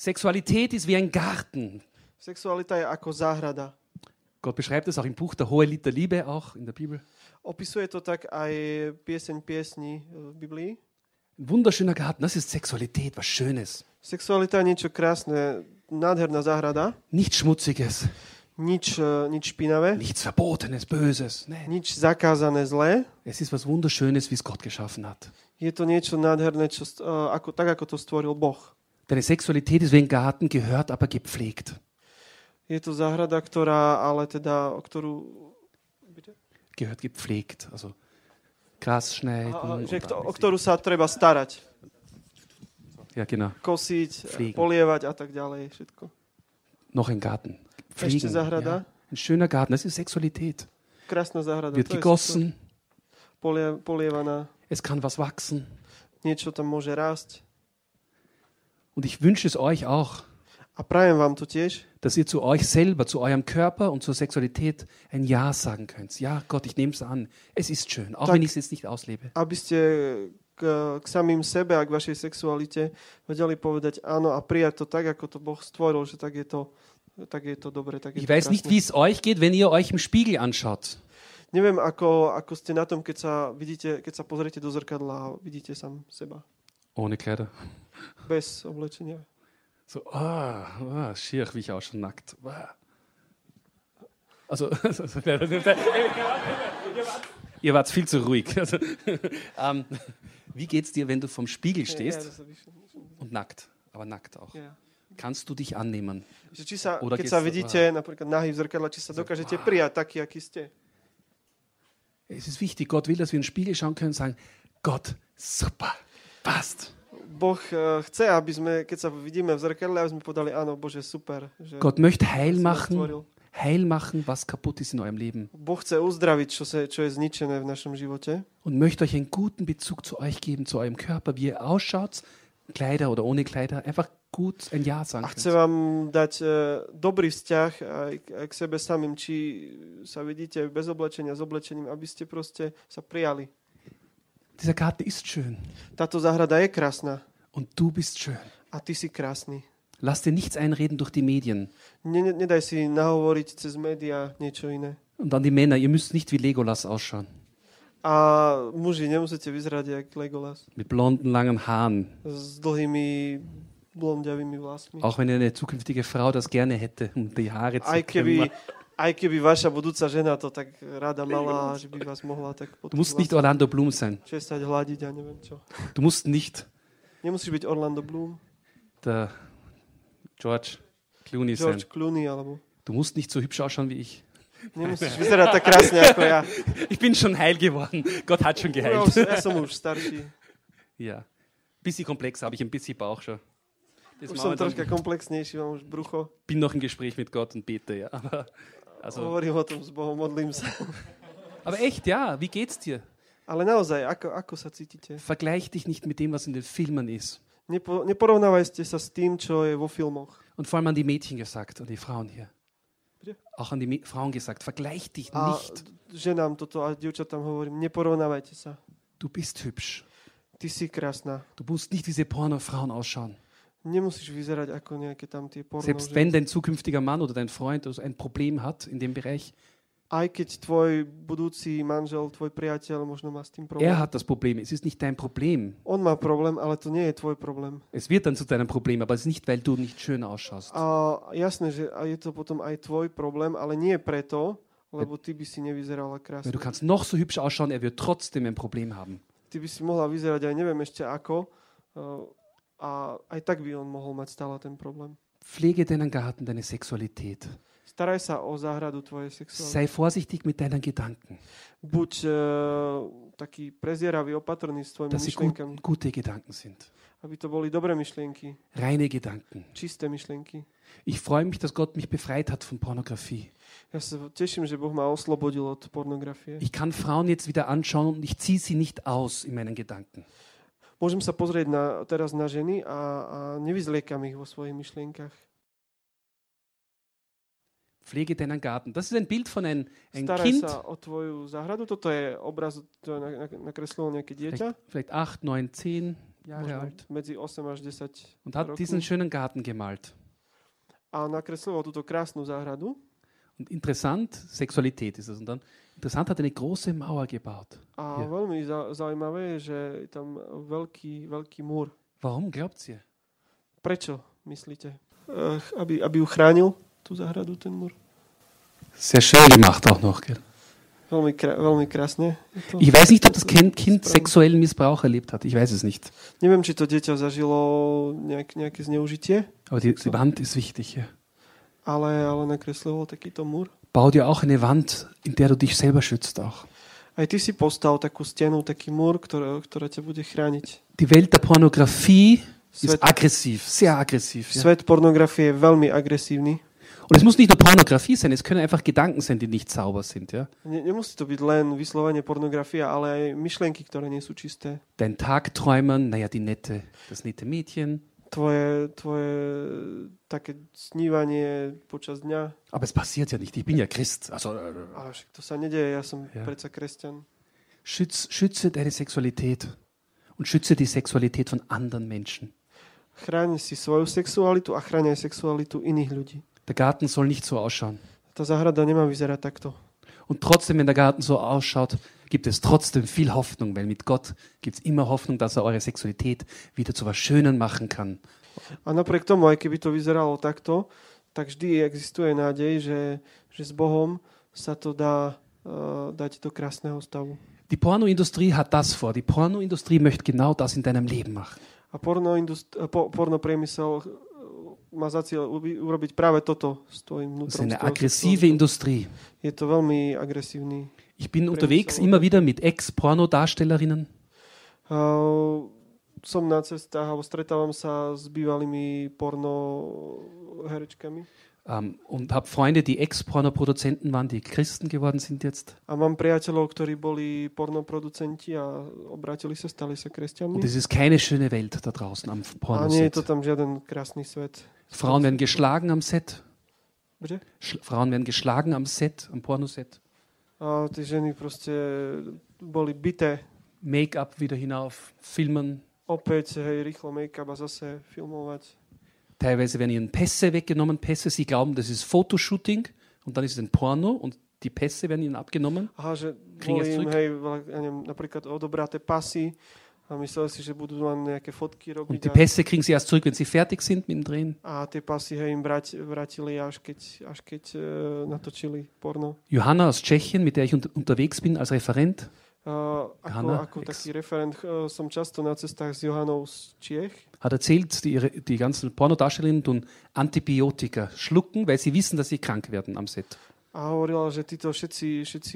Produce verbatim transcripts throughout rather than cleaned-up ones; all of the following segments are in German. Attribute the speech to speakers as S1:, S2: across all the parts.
S1: Sexualität ist wie ein Garten.
S2: Sexualita je ako záhrada.
S1: Gott beschreibt es auch im Buch Der Hohelied der Liebe, auch in der Bibel.
S2: Opisuje to tak aj pieseň piesni v Biblii.
S1: Ein wunderschöner Garten, das ist Sexualität, was Schönes.
S2: Sexualita je niečo krásne, nádherná záhrada.
S1: Nichts Schmutziges,
S2: Nič, uh, nič špinavé,
S1: nichts Verbotenes, Böses. Nee.
S2: nič zakázané zlé.
S1: Es ist was Wunderschönes, wie es Gott geschaffen hat.
S2: Je to niečo nádherné, čo, uh, ako, tak ako to stvoril Boh.
S1: Deine Sexualität ist wie ein Garten, gehört aber gepflegt.
S2: Je to záhrada, ktorá, ale teda, o ktorú...
S1: Gehört gepflegt, also Gras schneiden.
S2: A,
S1: und
S2: že, kto, o
S1: alles.
S2: ktorú sa treba starať.
S1: Ja, genau.
S2: Kosiť,
S1: Pflegen.
S2: polievať a tak ďalej. Všetko.
S1: Noch ein Garten.
S2: Ešte záhrada.
S1: Ja. Ein schöner Garten, das ist Sexualität.
S2: Krásna záhrada.
S1: Wird
S2: To je
S1: gegossen,
S2: super. Polie, polievaná.
S1: es kann was wachsen.
S2: Niečo tam môže rásť.
S1: Und ich wünsche es euch auch,
S2: A prajem vám to tiež,
S1: dass ihr zu euch selber, zu eurem Körper und zur Sexualität ein Ja sagen könnt. Ja, Gott, ich nehme es an. Es ist schön, auch
S2: Tak.
S1: wenn ich es jetzt nicht auslebe.
S2: aby ste k, k samým sebe a k vašej sexualite vedeli povedať áno a prijať to tak, ako to Boh stvoril, že tak je to, tak je to dobre. Tak je
S1: Ich
S2: to
S1: weiß nicht,
S2: krásne.
S1: wie es euch geht, wenn ihr euch im Spiegel anschaut.
S2: Neviem, ako, ako ste na tom, keď sa, vidíte, keď sa pozriete do zrkadla a vidíte sám seba.
S1: Ohne Kleider.
S2: Bez oblečenia.
S1: So, ah, ah schier, wie ich auch schon nackt. Ah. Also, ihr wart viel zu ruhig. Also, ähm, wie geht's dir, wenn du vom Spiegel
S2: Ja,
S1: stehst
S2: to sa vyšlo.
S1: und nackt, aber nackt auch?
S2: Ja.
S1: Kannst du dich annehmen?
S2: Že či sa,
S1: Oder
S2: keď
S1: keď
S2: sa
S1: sa-
S2: vidíte napríklad nahý v zrkadle, či sa dokážete prijať taký, aký ste.
S1: Es ist wichtig, Gott will, dass wir in den Spiegel schauen können und sagen, Gott, super, passt.
S2: Boh uh, chce, aby sme, keď sa vidíme v zrkadle, aby sme povedali, áno, Bože, super. Že
S1: Gott möchte heil
S2: si nás
S1: machen,
S2: stvoril.
S1: heil machen, was kaputt ist in eurem Leben.
S2: Boh chce uzdraviť, čo, sa, čo je zničené v našom živote.
S1: Und möchte euch einen guten Bezug zu euch geben, zu eurem Körper, wie ihr ausschaut, Kleider oder ohne Kleider, einfach gut ein Ja sagen
S2: A chce
S1: könnt.
S2: vám dať uh, dobrý vzťah aj, k- aj k sebe samým, či sa vidíte bez oblečenia, s oblečením, aby ste proste sa prijali.
S1: Dieser Garten ist schön
S2: Táto záhrada je krásna
S1: und du bist schön.
S2: a ty si krásny.
S1: Lass dir nichts einreden durch die Medien.
S2: Ne, ne, nedaj si nahovoriť cez médiá niečo iné.
S1: Und dann die Männer, ihr müsst nicht wie Legolas ausschauen.
S2: A muži, nemusíte vyzerať jak Legolas.
S1: Mit blonden, langen Haaren.
S2: S dlhými blondiavými vlasmi.
S1: Auch wenn eine zukünftige Frau das gerne hätte, um die Haare zu
S2: Aj keby,
S1: kämmen.
S2: aj keby vaša budúca žena to tak rada mala, že by vás mohla tak
S1: Du musst nicht Orlando Bloom sein.
S2: česať, hľadiť a neviem čo.
S1: Du musst nicht
S2: Nemusíš byť Orlando Bloom,
S1: der George Clooney sein.
S2: George Clooney, alebo
S1: Du musst nicht so hübsch ausschauen wie ich.
S2: nemusíš vyzerať tak krásne ako ja.
S1: Ich bin schon heil geworden. Gott hat schon
S2: Ja,
S1: geheilt.
S2: už, ja som už starší.
S1: Ja. Bisschen komplex habe ich, ein bisschen Bauch schon. Das
S2: Už
S1: machen
S2: som
S1: wir dann.
S2: troška komplexnejší, mám už brucho.
S1: Bin noch im Gespräch mit Gott und bete, ja. Aber, also,
S2: Hovorím o tom s Bohom, modlím sa.
S1: aber echt, ja, wie geht's dir?
S2: Ale naozaj, ako, ako sa cítite?
S1: Vergleich dich nicht mit dem, was in den Filmen ist.
S2: Nepo, neporovnávajte sa s tým, čo je vo filmoch.
S1: Und vor allem an die Mädchen gesagt, an die Frauen hier.
S2: Bitte?
S1: Auch an die Mä- Frauen gesagt, vergleich dich
S2: A
S1: nicht.
S2: ženám toto a dievčatám hovorím, neporovnávajte sa.
S1: Du bist hübsch.
S2: Ty si krásna.
S1: Du musst nicht wie diese Pornofrauen ausschauen.
S2: Nemusíš vyzerať ako nejaké tam tie porno.
S1: Selbst wenn dein zukünftiger Mann oder dein Freund also ein Problem hat in dem Bereich,
S2: Aj keď tvoj budúci manžel, tvoj priateľ možno má s tým problém.
S1: er hat das Problem. Es ist nicht dein Problem.
S2: On má problém, ale to nie je tvoj problém.
S1: Es wird dann zu deinem Problem, aber es ist nicht, weil du nicht schön ausschaust.
S2: A jasné, že a je to potom aj tvoj problém, ale nie preto, lebo ty by si nevyzerala
S1: Weil
S2: krásne.
S1: du kannst noch so hübsch ausschauen, er wird trotzdem ein Problem haben.
S2: Ty by si mohla vyzerať aj neviem ešte ako uh, a aj tak by on mohol mať stále ten problém.
S1: Pflege deinen Garten, deine Sexualität.
S2: Staraj sa o záhradu tvojej sexuality.
S1: Sei vorsichtig mit deinen Gedanken,
S2: Buď uh, taký prezieravý, opatrný s tvojimi
S1: dass sie gut,
S2: myšlienkami.
S1: gute Gedanken sind.
S2: Aby to boli dobré myšlienky,
S1: Reine Gedanken.
S2: čisté myšlienky.
S1: Ich freue mich, dass Gott mich befreit hat von Pornografie.
S2: Ja sa teším, že Boh ma oslobodil od pornografie.
S1: Ich kann Frauen jetzt wieder anschauen und ich ziehe sie nicht aus in meinen Gedanken.
S2: Môžem sa pozrieť na, teraz na ženy a, a nevyzliekam ich vo svojich myšlienkach.
S1: Pflege deinen Garten. Das ist ein Bild von ein, ein
S2: Staraj
S1: Kind,
S2: sa o tvoju záhradu. Toto je obraz, to nakreslilo nejaké dieťa.
S1: vielleicht, vielleicht acht, neun, zehn, Jahre
S2: možno
S1: alt.
S2: medzi osem až desať
S1: Und hat
S2: rokov.
S1: diesen schönen Garten gemalt.
S2: A nakresloval túto krásnu záhradu.
S1: Und interessant, Sexualität ist es. Und dann, interessant, hat eine große Mauer gebaut.
S2: A
S1: Ja.
S2: veľmi za, zaujímavé je, že je tam veľký, veľký múr.
S1: Warum glaubt ihr?
S2: Prečo, myslíte? Uh, aby, aby ju chránil, tú záhradu, ten múr.
S1: Sehr schön gemacht auch noch. Gell?
S2: Veľmi, krá, veľmi krásne. Je to.
S1: Ich weiß nicht, ob das Kind, kind sexuellen Missbrauch erlebt hat. Ich weiß es nicht.
S2: Neviem, či to dieťa zažilo nejak, nejaké zneužitie,
S1: Aber die, die Wand ist wichtig. Ja.
S2: ale, ale nakresloval takýto múr.
S1: Bau dir auch eine Wand, in der du dich selber schützt auch.
S2: Aj ty si postav takú stenu, taký múr, ktorá, ktorá ťa bude chrániť.
S1: Die Welt der Pornografie ist
S2: Svet,
S1: aggressiv, sehr aggressiv. Ja.
S2: svet pornografie je veľmi agresívny.
S1: Und es muss nicht nur Pornografie sein, es können einfach Gedanken sein, die nicht sauber sind. Ja.
S2: Ne, nemusí to byť len vyslovene pornografia, ale aj myšlienky, ktoré nie sú čisté.
S1: Dein Tagträumen, naja, die nette, das nette Mädchen.
S2: Tvoje, tvoje také snívanie počas dňa.
S1: Aber es passiert ja nicht, ich bin ja Christ. Also, äh,
S2: Ale však to sa nedeje, ja som
S1: Ja.
S2: predsa kresťan.
S1: schütz, schütze deine Sexualität und schütze die Sexualität von anderen Menschen.
S2: Chráň si svoju sexualitu a chráň aj sexualitu iných ľudí.
S1: Der Garten soll nicht so ausschauen.
S2: Tá záhrada nemá vyzerať takto.
S1: Und trotzdem, wenn der Garten so ausschaut, gibt es trotzdem viel Hoffnung, weil mit Gott gibt es immer Hoffnung, dass er eure Sexualität wieder zu was Schönen machen kann.
S2: A napriek tomu, aj keby to vyzeralo takto, tak vždy existuje nádej, že, že s Bohom sa to dá uh, dať do krásneho stavu.
S1: Die Pornoindustrie hat das vor. Die Pornoindustrie möchte genau das in deinem Leben machen.
S2: A pornoindust- uh, po- pornopriemysel uh, má za cieľ ubi- urobiť práve toto s tvojim
S1: Das ist
S2: vnútrom.
S1: eine
S2: s tvojou
S1: aggressive
S2: sexualitou.
S1: Industrie.
S2: Je to veľmi agresívny.
S1: Ich bin unterwegs immer wieder mit Ex-Pornodarstellerinnen.
S2: Uh, som na cestách, alebo stretávam sa s bývalými porno herečkami.
S1: Ähm, und habe Freunde, die Ex-Pornoproduzenten waren, die Christen geworden sind jetzt.
S2: A mám priateľov, ktorí boli pornoproducenti a obrátili sa, stali sa kresťanmi.
S1: Und es ist keine schöne Welt da draußen am
S2: A nie je to
S1: Pornoset.
S2: tam žiaden krásny svet.
S1: Frauen werden geschlagen am Set.
S2: Kde?
S1: Sch Frauen werden geschlagen am Set, am Pornoset.
S2: A tie ženy proste boli bité.
S1: Make-up wieder hinauf, filmen.
S2: Opäť, hej, rýchlo make-up a zase filmovať.
S1: Teilweise werden ihnen Pässe weggenommen. Pässe, sie glauben, das ist Fotoshooting. Und dann ist es ein Porno und die Pässe werden ihnen abgenommen.
S2: Aha, že
S1: Kriegen
S2: boli
S1: es
S2: im,
S1: zurück?
S2: hej, ja neviem, napríklad odobraté pasy a mysleli si, že budú len nejaké fotky
S1: Und
S2: robiť.
S1: die
S2: A,
S1: Pässe kriegen sie erst zurück, wenn sie fertig sind mit dem Drehen.
S2: a tie pasy, hej, im vrát, vrátili až keď, až keď uh, natočili porno.
S1: Johanna aus Tschechien, mit der ich unter unterwegs bin als Referent,
S2: Uh, ako,
S1: Johanna,
S2: ako
S1: ex.
S2: taký referent uh, som často na cestách s Johanou z Čiech.
S1: hat erzählt, die, ihre, die ganzen Pornodarstellerinnen tun Antibiotika schlucken, weil sie wissen, dass sie krank werden am Set.
S2: A hovorila, že títo všetci, všetci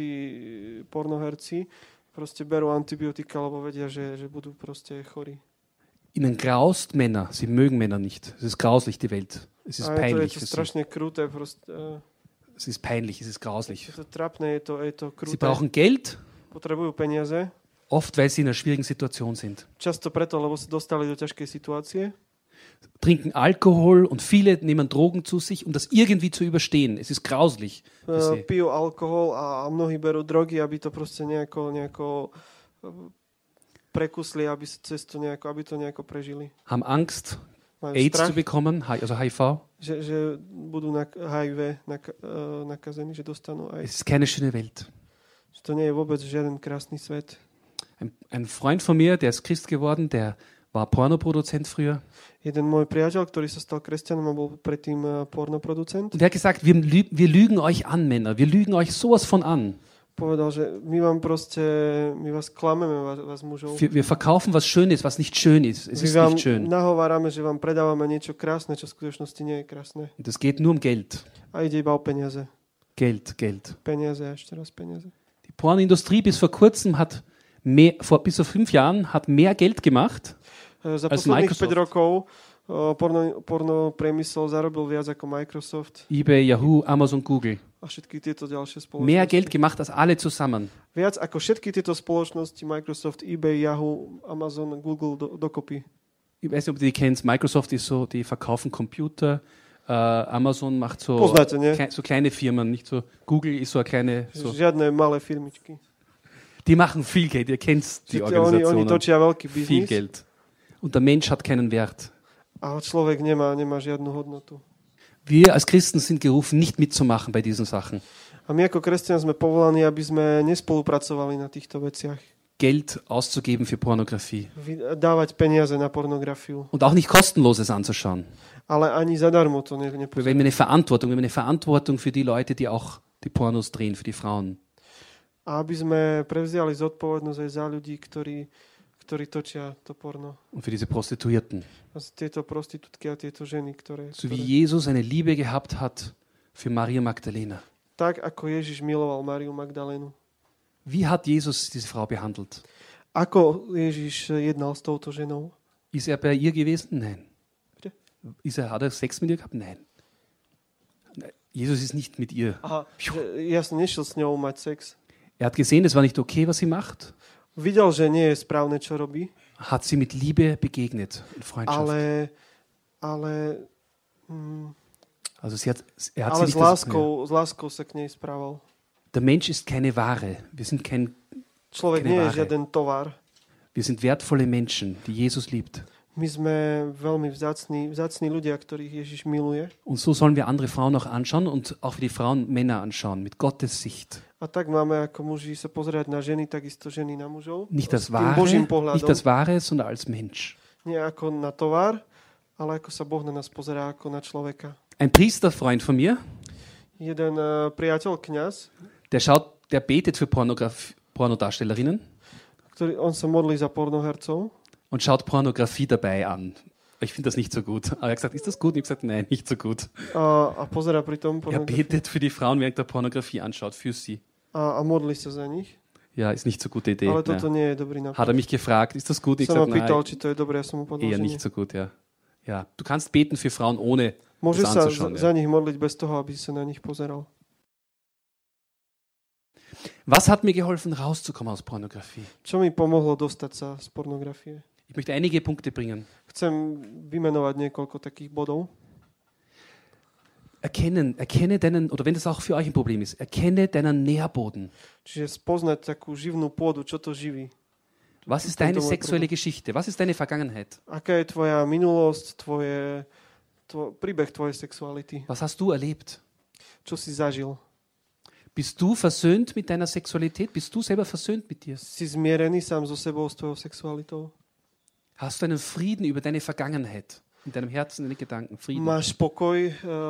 S2: pornoherci proste berú antibiotika, lebo vedia, že, že budú proste chorí.
S1: Ihnen graust Männer, sie mögen Männer nicht. Es ist grauslich, die Welt. Es ist
S2: A je to, je
S1: peinlich.
S2: to
S1: für sie.
S2: strašne kruté, proste, uh,
S1: Es ist peinlich, es ist grauslich.
S2: je to trapné, je to, je to
S1: Sie
S2: kruté.
S1: brauchen Geld,
S2: Potrebujú peniaze.
S1: oft weil sie in einer schwierigen Situation sind.
S2: Často preto, lebo sa dostali do ťažkej situácie.
S1: Trinken Alkohol und viele nehmen Drogen zu sich, um das irgendwie zu überstehen. Es ist grauslich. für
S2: Uh,
S1: sie.
S2: pijú alkohol a, a mnohí berú drogy, aby to proste nejako, nejako uh, prekusli, aby sa cez to nejako, aby to nejako prežili.
S1: Haben Angst,
S2: Majú
S1: AIDS
S2: strach,
S1: zu bekommen, H- also H I V.
S2: že, že budú na há í vé nak- uh, nakazení, že dostanú aj.
S1: Es ist keine schöne Welt.
S2: Že to nie je vôbec žiaden krásny svet.
S1: Ein, ein Freund von mir, der ist Christ geworden, der war Pornoproduzent früher.
S2: Jeden môj priateľ, ktorý sa stal kresťanom a bol predtým uh, pornoproducent,
S1: Und der hat gesagt, wir, lü- wir lügen euch an, Männer. Wir lügen euch sowas von an.
S2: povedal, že my vám proste, my vás klameme, vás, vás mužov.
S1: Wir, wir verkaufen was Schönes, was nicht schön ist. Es
S2: My
S1: ist
S2: vám
S1: nicht schön.
S2: nahovárame, že vám predávame niečo krásne, čo v skutočnosti nie je krásne.
S1: Und es geht nur um Geld.
S2: A ide iba o peniaze.
S1: Geld, Geld.
S2: Peniaze a ešte raz peniaze.
S1: Die Pornoindustrie bis vor kurzem hat mehr, vor, bis vor fünf Jahren hat mehr Geld gemacht.
S2: E, Za
S1: Als
S2: posledných
S1: Microsoft.
S2: päť rokov e, porno, porno priemysel zarobil viac ako Microsoft
S1: eBay, Yahoo, Amazon, Google.
S2: a všetky tieto ďalšie
S1: Mehr Geld
S2: spoločnosti.
S1: gemacht als alle zusammen.
S2: Viac ako všetky tieto spoločnosti, Microsoft, eBay, Yahoo, Amazon, Google do, dokopy.
S1: Ich weiß nicht, ob du die kennst. Microsoft ist so, die verkaufen Computer. Äh, Amazon macht so,
S2: Poznáte, nie?
S1: klei- so kleine Firmen, nicht so. Google ist so eine kleine. So.
S2: Žiadne malé firmičky.
S1: Die machen viel Geld. Ihr kennt die
S2: Čiže oni, oni
S1: Organisationen.
S2: točia veľký
S1: Viel
S2: biznis.
S1: Geld. Und der Mensch hat keinen Wert.
S2: A človek nemá, nemá žiadnu hodnotu.
S1: Wir als Christen sind gerufen, nicht mitzumachen bei diesen Sachen.
S2: A my ako kresťania sme povolaní, aby sme nespolupracovali na týchto veciach.
S1: Geld auszugeben für Pornografie.
S2: Dávať peniaze na pornografiu.
S1: Und auch nicht kostenloses anzuschauen.
S2: Ale ani zadarmo to ne, nepozerať.
S1: Wir haben eine Verantwortung, wir haben eine Verantwortung für die Leute, die auch die Pornos drehen, für die Frauen.
S2: A aby sme prevziali zodpovednosť aj za ľudí, ktorí, ktorí točia to porno.
S1: Und für diese Prostituierten.
S2: A tieto prostitútky a tieto ženy, ktoré...
S1: So wie
S2: ktoré...
S1: Jesus eine Liebe gehabt hat für Maria Magdalena.
S2: Tak, ako Ježiš miloval Máriu Magdalénu.
S1: Wie hat Jesus diese Frau behandelt?
S2: Ako Ježiš jednal s touto ženou?
S1: Ist er bei ihr gewesen? Nein.
S2: Bitte?
S1: Ist er, hat er Sex mit ihr gehabt? Nein. Jesus ist nicht mit ihr.
S2: Aha, ja som nešiel s ňou mať sex.
S1: Er hat gesehen, es war nicht okay, was sie macht.
S2: Videl, že nie je správne, čo robí.
S1: Hat sie mit Liebe begegnet, in Freundschaft.
S2: Ale, ale, mm,
S1: also sie hat, er hat
S2: ale
S1: sie
S2: s
S1: nicht
S2: láskou, s láskou sa k nej správal.
S1: Der Mensch ist keine Ware. Wir sind kein,
S2: Človek
S1: keine
S2: nie
S1: Ware.
S2: je žiaden tovar.
S1: Wir sind wertvolle Menschen, die Jesus liebt.
S2: My sme veľmi vzácni, vzácni ľudia, ktorých Ježiš miluje.
S1: Und so sollen wir andere Frauen auch anschauen und auch für die Frauen Männer anschauen, mit Gottes Sicht.
S2: A tak máme ako muži sa pozerať na ženy, takisto ženy na mužov.
S1: Nicht das
S2: S tým Božím
S1: Wahre, nicht
S2: pohľadom.
S1: das Wahre, sondern als Mensch.
S2: Nie ako na tovar, ale ako sa Boh na nás pozerá ako na človeka.
S1: Ein Priesterfreund von mir,
S2: Jeden uh, priateľ, kňaz,
S1: der schaut, der betet für Pornograf- Pornodarstellerinnen
S2: ktorý, on sa modlí za pornohercov
S1: und schaut Pornografie dabei an. Ich finde das nicht so gut. Aber er hat gesagt, ist das gut? Und ich habe gesagt, nein, nicht so gut.
S2: a, a pozerá pri tom
S1: Er
S2: pornografiu
S1: betet für die Frauen, während er Pornografie anschaut, für sie.
S2: a, a modlí sa za nich.
S1: Ja, ist nicht so gute Idee.
S2: Ale toto
S1: Ja.
S2: nie je dobrý
S1: Hat
S2: nápad.
S1: er mich gefragt, ist das gut? Ich
S2: Sa ma
S1: gesagt,
S2: pýtal,
S1: nein,
S2: či to je dobré, ja som mu povedal,
S1: eher
S2: že nie.
S1: nicht so gut, ja. Ja, du kannst beten für Frauen, ohne
S2: Môže
S1: das
S2: sa
S1: anzuschauen.
S2: za
S1: Ja.
S2: nich modliť bez toho, aby sa na nich pozeral.
S1: Was hat mir geholfen, rauszukommen aus Pornografie?
S2: Čo mi pomohlo dostať sa z pornografie?
S1: Ich möchte einige Punkte bringen.
S2: Chcem vymenovať niekoľko takých bodov.
S1: Erkennen, erkenne deinen, oder wenn das auch für euch ein Problem ist, erkenne deinen Nährboden.
S2: Čiže spoznať takú živnú pôdu, čo to živí.
S1: Was ist
S2: Das
S1: deine
S2: könnte man
S1: sexuelle Geschichte? Was ist deine Vergangenheit?
S2: Aká je tvoja minulosť, tvoje, tvo, príbeh tvojej sexuality?
S1: Was hast du erlebt?
S2: Čo si zažil?
S1: Bist du versöhnt mit deiner Sexualität? Bist du selber versöhnt mit dir?
S2: Si zmierený sám so sebou, s tvojou sexualitou?
S1: Hast du einen Frieden über deine Vergangenheit? In deinem Herzen, in den Gedanken, Frieden.
S2: Máš pokoj, eh,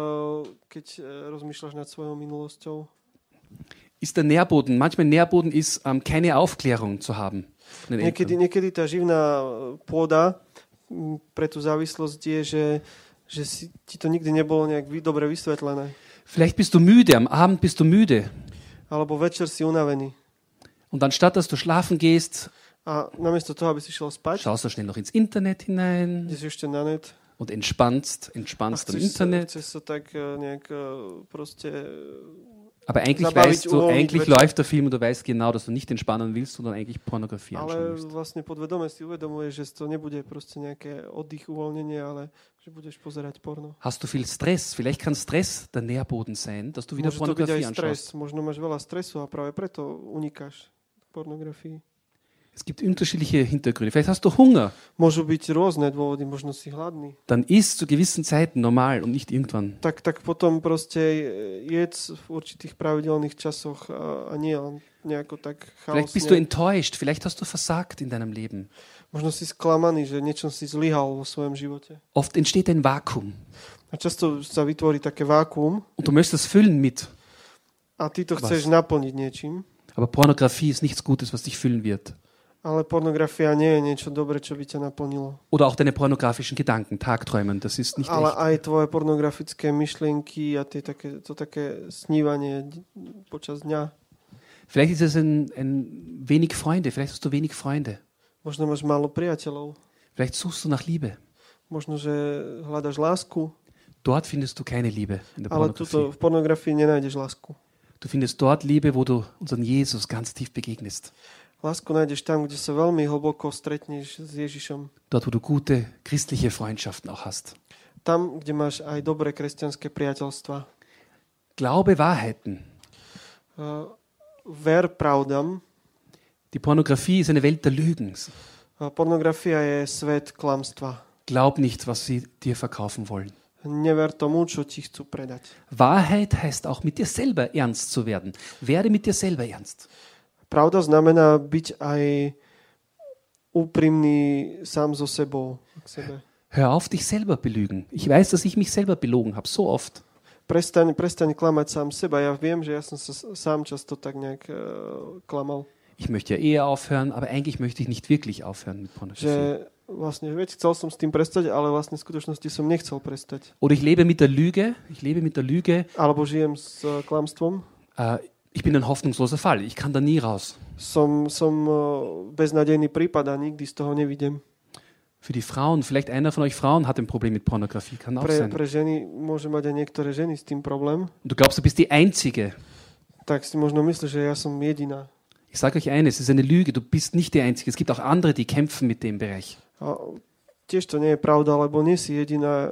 S2: keď eh, rozmýšľaš nad svojou minulosťou?
S1: Ist der Nährboden, manchmal Nährboden ist, ähm, keine Aufklärung zu haben. Von den
S2: Niekedy,
S1: Eltern.
S2: niekedy tá živná pôda m, pre tú závislosť je, že, že si, ti to nikdy nebolo nejak vy, dobre vysvetlené.
S1: Vielleicht bist du müde, am Abend bist du müde.
S2: Alebo večer si unavený.
S1: Und anstatt dass du schlafen gehst,
S2: A namiesto toho, aby si šiel spať,
S1: schaust du schnell noch ins Internet hinein
S2: ideš ešte na net
S1: und entspannst,
S2: a
S1: entspannst am
S2: chceš sa,
S1: Internet.
S2: chceš sa tak eh, nejak eh, proste...
S1: Aber eigentlich
S2: Zabawiť,
S1: weißt du,
S2: uvoľniť
S1: eigentlich
S2: večer.
S1: läuft der Film und du weißt genau, dass du nicht entspannen willst, sondern eigentlich Pornografie anschauen
S2: Ale
S1: willst.
S2: vlastne podvedome si uvedomuješ, že to nebude proste nejaké oddych, uvoľnenie, ale že budeš pozerať porno.
S1: Hast du viel Stress? Vielleicht kann Stress der Nährboden sein, dass du wieder
S2: Môže to byť
S1: Pornografie
S2: aj stres,
S1: anschaust.
S2: možno máš veľa stresu a práve preto unikáš pornografii.
S1: Es gibt unterschiedliche Hintergründe. Vielleicht hast du Hunger.
S2: Môžu byť rôzne dôvody, možno si hladný.
S1: Dann isst zu gewissen Zeiten normal und nicht irgendwann.
S2: Tak, tak potom proste jedz v určitých pravidelných časoch a, a nie len nejako tak
S1: Vielleicht bist du
S2: chaosne.
S1: enttäuscht. Vielleicht hast du versagt in deinem Leben.
S2: Možno si sklamaný, že niečo si zlyhal vo svojom živote.
S1: Oft entsteht ein Vakuum
S2: A často sa vytvorí také vákuum
S1: und du möchtest es füllen mit.
S2: a ty to
S1: Was?
S2: chceš naplniť niečím.
S1: Aber Pornografie ist nichts Gutes, was dich füllen wird.
S2: Ale pornografia nie je niečo dobré, čo by ťa naplnilo.
S1: Oder auch deine pornografischen Gedanken, Tagträumen. Das ist nicht
S2: Ale
S1: echt.
S2: aj tvoje pornografické myšlienky a tie také, to také snívanie d- počas dňa.
S1: Vielleicht ist es ein, ein wenig Freunde. Vielleicht hast du wenig Freunde.
S2: Možno máš málo priateľov.
S1: Vielleicht suchst du nach Liebe.
S2: Možno, že hľadaš lásku,
S1: Dort findest du keine Liebe in der
S2: ale
S1: Pornografie.
S2: tuto, v pornografii nenájdeš lásku.
S1: Du findest dort Liebe, wo du unseren Jesus ganz tief begegnest.
S2: Lásku nájdeš tam, kde sa veľmi hlboko stretneš s Ježišom.
S1: Dort, wo du gute christliche Freundschaften auch hast.
S2: Tam, kde máš aj dobré kresťanské priateľstva.
S1: Glaube Wahrheiten.
S2: Uh, ver pravdám.
S1: Die Pornografie ist eine Welt der Lügen.
S2: A pornografia je svet klamstva.
S1: Glaub nicht, was sie dir verkaufen wollen.
S2: Never tomu, čo ti chcú predať.
S1: Wahrheit heißt auch mit dir selber ernst zu werden. Werde mit dir selber ernst.
S2: Pravda znamená byť aj úprimný sám so sebou. K sebe.
S1: Hör auf, dich selber belügen. Ich weiß, dass ich mich selber belogen habe, so oft.
S2: Prestaň, prestaň klamať sám seba. Ja viem, že ja som sa sám často tak nejak uh, klamal.
S1: Ich möchte ja eher aufhören, aber eigentlich möchte ich nicht wirklich aufhören mit Pornografie.
S2: Že vlastne, veď, chcel som s tým prestať, ale vlastne v skutočnosti som nechcel prestať.
S1: Oder ich lebe mit der Lüge, ich lebe mit der Lüge,
S2: Alebo žijem s uh, klamstvom.
S1: äh, ich bin ein hoffnungsloser Fall, ich kann da nie raus.
S2: Som, som uh, beznadejný prípad a nikdy z toho nevidím.
S1: Für die Frauen, vielleicht einer von euch Frauen hat ein Problem mit Pornografie, kann auch
S2: Pre,
S1: sein.
S2: pre ženy, môže mať aj niektoré ženy s tým problém.
S1: Und du glaubst, du bist die Einzige.
S2: Tak si možno myslíš, že ja som jediná.
S1: Ich sage euch eines, es ist eine Lüge, du bist nicht die Einzige. Es gibt auch andere, die kämpfen mit dem Bereich.
S2: A tiež to nie je pravda, lebo nie si jediná.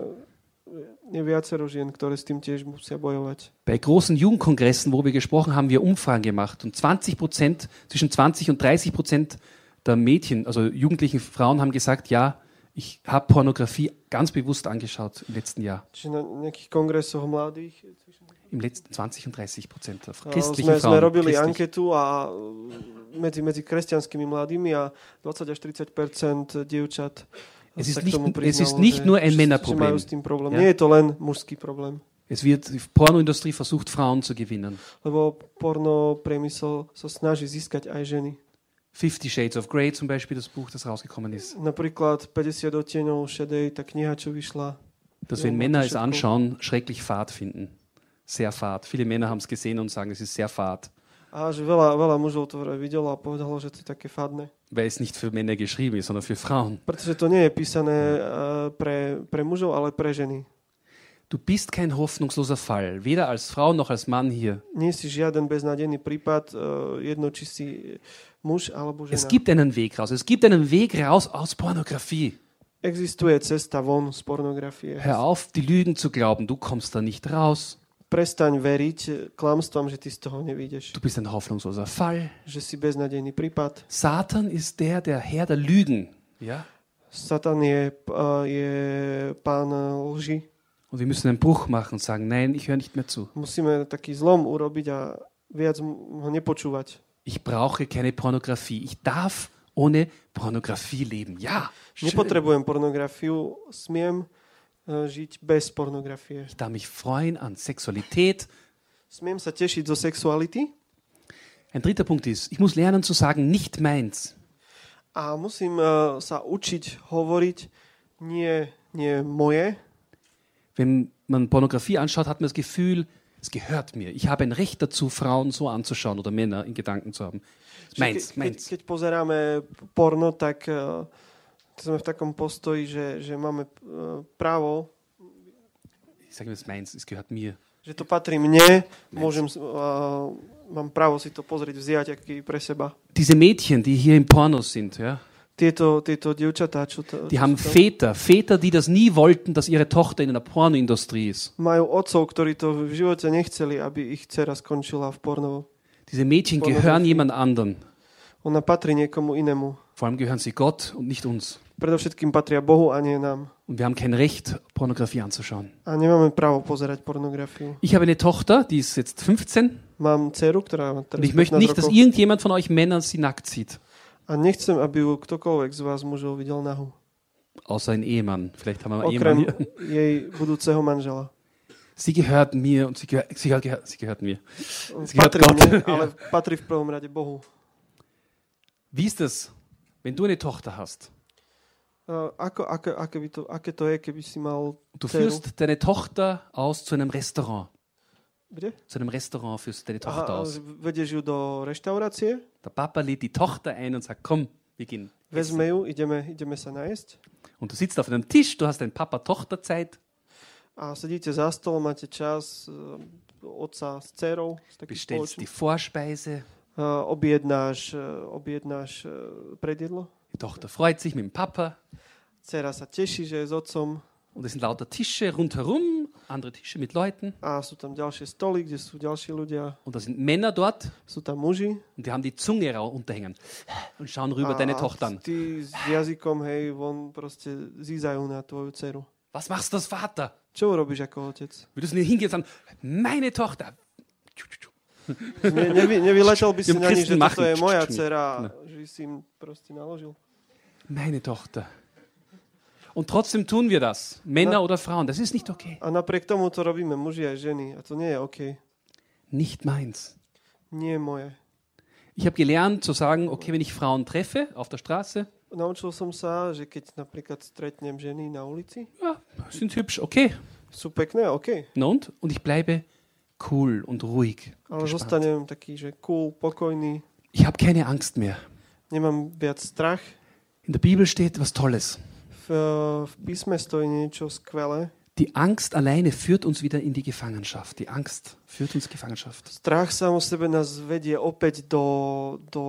S2: Je viacero žien, ktoré s tým tiež musia bojovať.
S1: Bei großen Jugendkongressen, wo wir gesprochen haben, haben wir Umfragen gemacht. Und zwanzig Prozent, zwischen zwanzig und dreißig Prozent der Mädchen, also jugendlichen Frauen, haben gesagt, ja, ich habe Pornografie ganz bewusst angeschaut im letzten Jahr.
S2: Čiže na nejakých kongresoch mladých
S1: Im letzten zwanzig und dreißig Prozent der
S2: a
S1: christlichen
S2: sme, sme
S1: Frauen.
S2: robili
S1: Christlich.
S2: anketu a medzi, medzi kresťanskými mladými a dvadsať až tridsať percent dievčat
S1: Es ist
S2: sa k tomu
S1: nicht- es ist
S2: priznalo,
S1: nicht
S2: že,
S1: nur ein
S2: že-
S1: Männerproblem.
S2: že majú s tým problém.
S1: Ja.
S2: Nie je to len mužský problém.
S1: Es wird, die Pornoindustrie versucht, Frauen zu gewinnen.
S2: Lebo porno priemysel sa snaží získať aj ženy.
S1: Fifty Shades of Grey zum Beispiel, das Buch, das rausgekommen ist.
S2: Napríklad päťdesiat odtieňov šedej, tá kniha, čo vyšla.
S1: Dass
S2: Ja,
S1: wenn Männer es
S2: Mathe-Schöpfung.
S1: anschauen, schrecklich fad finden. Sehr fad. Viele Männer haben es gesehen und sagen, es ist sehr fad.
S2: A že veľa, veľa mužov to vraj videlo a povedalo, že to je také fadné.
S1: Weil es nicht für Männer geschrieben ist, sondern für Frauen.
S2: Pretože to nie je písané uh, pre, pre mužov, ale pre ženy.
S1: Du bist kein hoffnungsloser Fall, weder als Frau noch als Mann hier.
S2: Nie si žiaden beznádejný prípad, uh, jedno či si muž alebo žena.
S1: Es gibt einen Weg raus. Es gibt einen Weg raus aus Pornografie.
S2: Existuje cesta von z pornografie.
S1: Hör auf, die Lügen zu glauben. Du kommst da nicht raus.
S2: Prestaň veriť klamstvám, že ty z toho nevídeš.
S1: Du bist ein hoffnungsloser Fall.
S2: Že si beznádejný prípad.
S1: Satan ist der, der Herr der Lügen. Ja?
S2: Satan je, uh, je pán lži.
S1: Und wir müssen einen Bruch machen und sagen, nein, ich höre nicht mehr zu.
S2: Musíme taký zlom urobiť a viac ho nepočúvať.
S1: Ich brauche keine Pornografie. Ich darf ohne Pornografie leben. Ja, schön.
S2: Nepotrebujem pornografiu, smiem uh, žiť bez pornografie.
S1: Ich darf mich freuen an Sexualität.
S2: Smiem sa tešiť zo sexuality
S1: Ein dritter Punkt ist, ich muss lernen zu sagen, nicht meins.
S2: a musím uh, sa učiť hovoriť nie, nie moje.
S1: Wenn man Pornografie anschaut, hat man das Gefühl, es gehört mir. Ich habe ein Recht dazu, Frauen so anzuschauen oder Männer in Gedanken zu haben.
S2: Že
S1: Meins,
S2: ke, keď,
S1: meins.
S2: keď pozeráme porno, tak uh, sme v takom postoji, že, že máme uh, právo,
S1: Ich sage mir das meins, es gehört mir.
S2: že to patrí mne, môžem, uh, mám právo si to pozrieť, vziať aký pre seba.
S1: Diese Mädchen, die hier im Porno sind, ja,
S2: Tieto, tieto dievčatá, čo to,
S1: die
S2: čo
S1: haben
S2: sú tam,
S1: Väter, Väter, die das nie wollten, dass ihre Tochter in einer Pornoindustrie ist.
S2: majú otcov, ktorí to v živote nechceli, aby ich dcera skončila v porno.
S1: Diese Mädchen
S2: Pornografie.
S1: gehören jemand anderen.
S2: Ona patrí niekomu inému.
S1: Vor allem gehören sie Gott und nicht uns.
S2: Predovšetkým patria Bohu a nie nám.
S1: Und wir haben kein Recht, Pornografie anzuschauen.
S2: A nemáme právo pozerať pornografiu.
S1: Ich habe eine Tochter, die ist jetzt fünfzehn.
S2: Mám dceru, ktorá má
S1: Und
S2: teraz
S1: ich möchte
S2: pätnásť
S1: nicht, dass
S2: rokov.
S1: irgendjemand von euch Männern sie nackt sieht.
S2: A nechcem, aby ju ktokoľvek z vás mužov videl nahu.
S1: Außer ein Ehemann. Vielleicht haben wir einen Ehemann
S2: Okrem
S1: hier.
S2: jej budúceho manžela.
S1: Sie gehört mir und sie gehört, sie gehört, sie gehört mir. Sie gehört
S2: Patrí
S1: Gott.
S2: mne, ale patrí v prvom rade Bohu.
S1: Wie ist das, wenn du eine Tochter hast?
S2: Uh, ako, aké, aké, by to, aké to je, keby si mal
S1: Du
S2: dceru?
S1: führst deine Tochter aus zu einem Restaurant.
S2: Kde?
S1: Zu einem Restaurant führst du deine Tochter
S2: Aha,
S1: aus.
S2: vedieš ju do reštaurácie,
S1: Der Papa lädt die Tochter ein und sagt, komm, wir gehen. essen.
S2: vezme ju, ideme, ideme sa nájsť.
S1: Und du sitzt auf einem Tisch, du hast ein Papa-Tochter-Zeit,
S2: A sedíte za stolom, máte čas uh, otca s dcerou, s takým
S1: bestellst die
S2: spoločným.
S1: Vorspeise.
S2: Uh, objednáš, uh, objednáš uh, predjedlo.
S1: Die Tochter freut sich mit dem Papa.
S2: Dcera sa teší, že je s otcom.
S1: Und es sind lauter Tische rundherum. andere Tische mit Leuten.
S2: a sú tam ďalšie stoly, kde sú ďalší ľudia.
S1: Und da sind Männer dort
S2: Sú tam muži.
S1: und die haben die Zunge rau unterhängen und schauen rüber deine Tochter an.
S2: tí s jazykom, hej, von proste zízajú na tvoju dceru.
S1: Was machst du als Vater?
S2: Čo urobíš ako otec?
S1: Würdest du nicht hingehen und sagen, meine Tochter?
S2: Ne, nevy, nevyletel by si
S1: Im
S2: na ní, že
S1: Christen
S2: toto
S1: machen.
S2: je moja dcera, že si im proste naložil.
S1: Meine Tochter. Und trotzdem tun wir das, Männer
S2: Na-
S1: oder Frauen. Das ist nicht okay.
S2: A napriek tomu to robíme muži aj ženy. A to nie je OK.
S1: Nicht meins.
S2: Nie je moje.
S1: Ich habe gelernt zu sagen, okay, wenn ich Frauen treffe auf der Straße,
S2: Naučil som sa, že keď napríklad stretnem ženy na ulici,
S1: ja, sind hübsch, okay.
S2: sú pekné, OK.
S1: Na und? Und ich bleibe cool und ruhig.
S2: Ale
S1: Gespannt.
S2: zostanem taký, že cool, pokojný.
S1: Ich habe keine Angst mehr.
S2: Nemám viac strach.
S1: In der Bibel steht was Tolles.
S2: V, v písme stojí niečo skvelé.
S1: Die Angst alleine führt uns wieder in die Gefangenschaft. Die Angst führt uns in Gefangenschaft.
S2: Strach sám o sebe nás vedie opäť do... do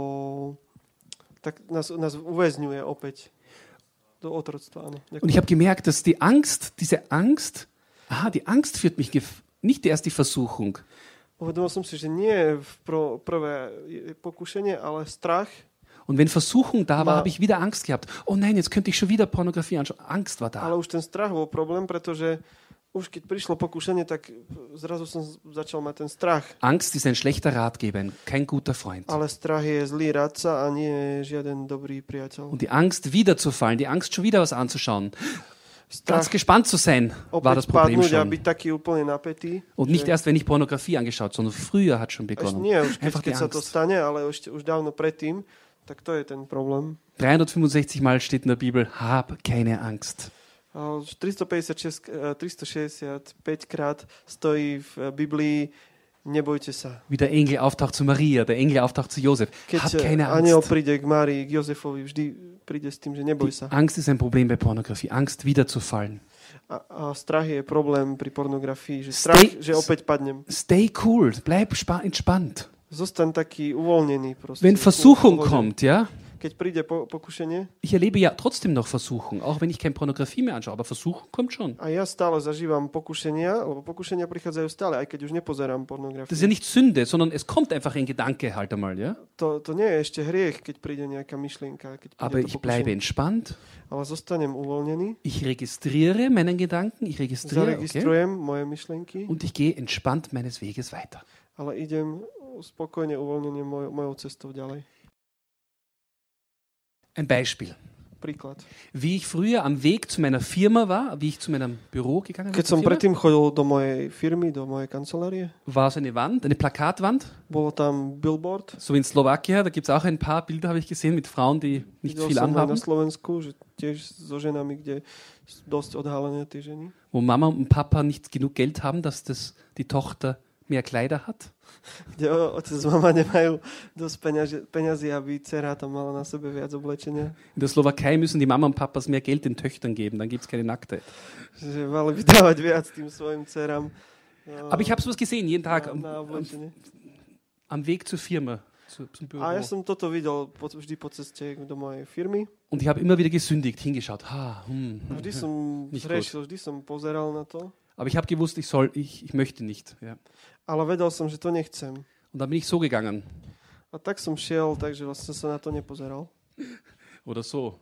S2: tak nás, nás uväzňuje opäť do otroctva. Áno.
S1: Und ich habe gemerkt, dass die Angst, diese Angst, aha, die Angst führt mich, gef- nicht erst die Versuchung.
S2: Uvedomil som si, že nie je v pro, prvé pokušenie, ale strach.
S1: Und wenn Versuchung da war,
S2: Ma-
S1: habe ich wieder Angst gehabt. Oh nein, jetzt könnte ich schon wieder Pornografie anschauen. Angst war da.
S2: Ale už ten strach bol problém, pretože už keď prišlo pokušenie, tak zrazu som začal mať ten strach.
S1: Angst ist ein schlechter Ratgeber, ein- kein guter Freund.
S2: Ale strach je zlý radca a nie je žiaden dobrý priateľ.
S1: Und die Angst, wiederzufallen, die Angst, schon wieder was anzuschauen, ganz
S2: Strach
S1: gespannt zu sein, war das
S2: opäť
S1: Problem
S2: padnúť a
S1: schon.
S2: byť taký úplne napätý.
S1: Und nicht
S2: že
S1: erst, wenn ich Pornografie angeschaut, sondern früher hat schon
S2: až
S1: begonnen.
S2: nie, už keď,
S1: Einfach
S2: keď
S1: die
S2: sa to
S1: Angst.
S2: stane, ale už, už dávno predtým, tak to je ten problém.
S1: dreihundertfünfundsechzig Mal steht in der Bibel, hab keine Angst.
S2: A tristopäťdesiatšesť, eh, tristošesťdesiatpäť krát stojí v eh, Biblii nebojte sa.
S1: Wie der Engel auftaucht zu Maria, der Engel auftaucht zu Josef. Hab
S2: Keď eh,
S1: keine
S2: aniel
S1: Angst.
S2: príde k Márii, k Jozefovi, vždy príde s tým, že neboj sa.
S1: Angst ist ein Problem bei Pornografie. Angst, wiederzufallen.
S2: A, a strach je problém pri pornografii, že
S1: Stay-
S2: strach, že opäť padnem.
S1: Stay cool, bleib spa- entspannt.
S2: Zostaň taký uvoľnený proste.
S1: Wenn Versuchung
S2: Uvoľnený.
S1: kommt, ja,
S2: Keď príde po, pokušenie,
S1: ich erlebe ja trotzdem noch Versuchung, auch wenn ich keine Pornografie mehr anschaue, aber Versuchung kommt schon.
S2: a ja stále zažívam pokušenia, lebo pokušenia prichádzajú stále, aj keď už nepozerám
S1: Das
S2: pornografiu.
S1: ist ja nicht Sünde, sondern es kommt einfach ein Gedanke halt einmal, ja.
S2: To, to nie je ešte hriech, keď príde nejaká myšlienka, keď príde
S1: Aber
S2: to
S1: ich bleibe
S2: pokušenie.
S1: entspannt.
S2: Ale zostanem uvoľnený,
S1: Ich registriere meinen Gedanken, ich registriere, okay,
S2: zaregistrujem moje myšlienky,
S1: und ich gehe entspannt meines Weges weiter.
S2: ale idem spokojne uvoľnenie moj, mojou cestou ďalej.
S1: Ein Beispiel.
S2: Príklad.
S1: Wie ich früher am Weg zu meiner Firma war, wie ich zu meinem Büro gegangen bin,
S2: Keď
S1: zur
S2: som
S1: Firma,
S2: predtým chodil do mojej firmy, do mojej kancelárie,
S1: war so eine Wand, eine Plakatwand,
S2: bolo tam billboard.
S1: so in Slowakia, da gibt es auch ein paar Bilder, habe ich gesehen, mit Frauen, die nicht
S2: Videl
S1: viel
S2: som aj na
S1: anhaben,
S2: Slovensku, že tiež so ženami, kde sú dosť odhalené tie ženy.
S1: wo Mama und Papa nicht genug Geld haben, dass das, die Tochter mehr Kleider hat.
S2: Kde o- otec a mama nemajú dosť peňaži, peňazí, aby dcera tam mala na sebe viac oblečenia.
S1: In der Slowakei müssen die Mama und Papas mehr Geld den Töchtern geben, dann gibt es keine Nacktheit.
S2: Že mali vydávať viac tým svojim dcerám. no,
S1: Aber ich habe sowas gesehen, jeden Tag
S2: na,
S1: am,
S2: na
S1: am,
S2: oblečenie.
S1: am Weg zur Firma, zu, zum Büro.
S2: A ja som toto videl po, vždy po ceste do mojej firmy.
S1: Und ich habe immer wieder gesündigt, hingeschaut. Ha, hm, hm.
S2: Vždy som
S1: Nicht
S2: zhrešil, vždy som pozeral na to.
S1: Aber ich habe gewusst, ich soll, ich, ich möchte nicht. Ja.
S2: Ale vedel som, že to nechcem.
S1: Und dann bin ich so gegangen.
S2: A tak som šiel, takže vlastne sa na to nepozeral.
S1: Oder so.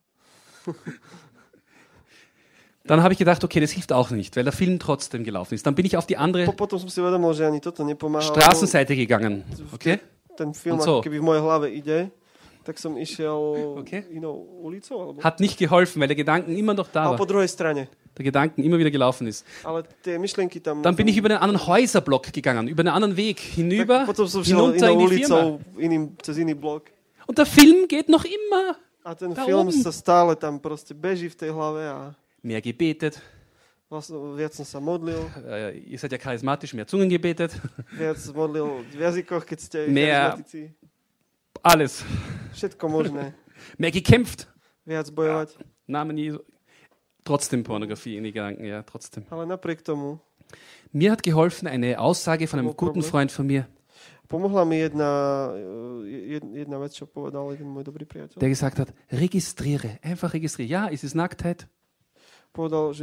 S1: Dann habe ich gedacht, okay, das hilft auch nicht, weil der Film trotzdem gelaufen ist. Dann bin ich auf die
S2: Po,
S1: andere
S2: potom som si uvedomil, že ani toto nepomáha. lebo
S1: Straßenseite gegangen. Okay?
S2: Ten film,
S1: Und so.
S2: ako keby v mojej hlave ide, tak som išiel
S1: Okay.
S2: inou ulicou. Alebo...
S1: Hat nicht geholfen, weil der Gedanken immer noch da
S2: Ale po
S1: war.
S2: druhej strane.
S1: Der Gedanken immer wieder gelaufen ist.
S2: Ale tie myšlienky tam...
S1: Dann bin ich über einen anderen Häuserblock gegangen, über einen anderen Weg hinüber,
S2: tak potom som šiel
S1: hinunter in
S2: inou
S1: die Firma.
S2: ulicou, iným, cez iný blok.
S1: Und der Film geht noch immer.
S2: A ten
S1: Da
S2: film
S1: oben.
S2: sa stále tam proste beží v tej hlave a
S1: Mehr gebetet.
S2: vlastne viac som sa modlil,
S1: Äh, ihr seid ja charismatisch, mehr Zungen gebetet.
S2: viac modlil v jazykoch, keď ste
S1: Mehr-
S2: charizmatici.
S1: Alles.
S2: Všetko možné.
S1: Mehr gekämpft.
S2: Viac bojovať.
S1: Namen Jesu. Trotzdem Pornografie in die Gedanken, ja, trotzdem.
S2: Ale napriek tomu
S1: Mir hat geholfen eine Aussage von einem
S2: No
S1: guten
S2: problem.
S1: Freund von mir,
S2: pomohla mi jedna, eh, jed- jedna vec, čo povedal jeden môj dobrý priateľ.
S1: der gesagt hat, registriere, einfach registriere. Ja, es ist Nacktheit,
S2: Povedal, že